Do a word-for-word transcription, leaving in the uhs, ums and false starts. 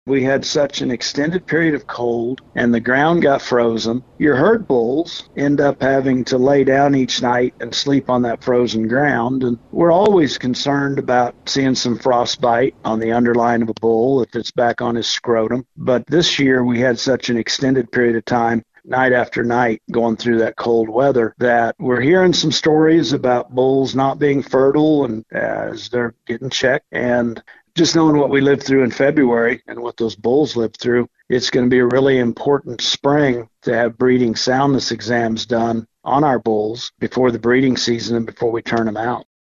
We had such an extended period of cold and the ground got frozen. Your herd bulls end up having to lay down each night and sleep on that frozen ground. And we're always concerned about seeing some frostbite on the underline of a bull if it's back on his scrotum. But this year we had such an extended period of time, night after night, going through that cold weather, that we're hearing some stories about bulls not being fertile and as they're getting checked. And just knowing what we lived through in February and what those bulls lived through, it's going to be a really important spring to have breeding soundness exams done on our bulls before the breeding season and before we turn them out.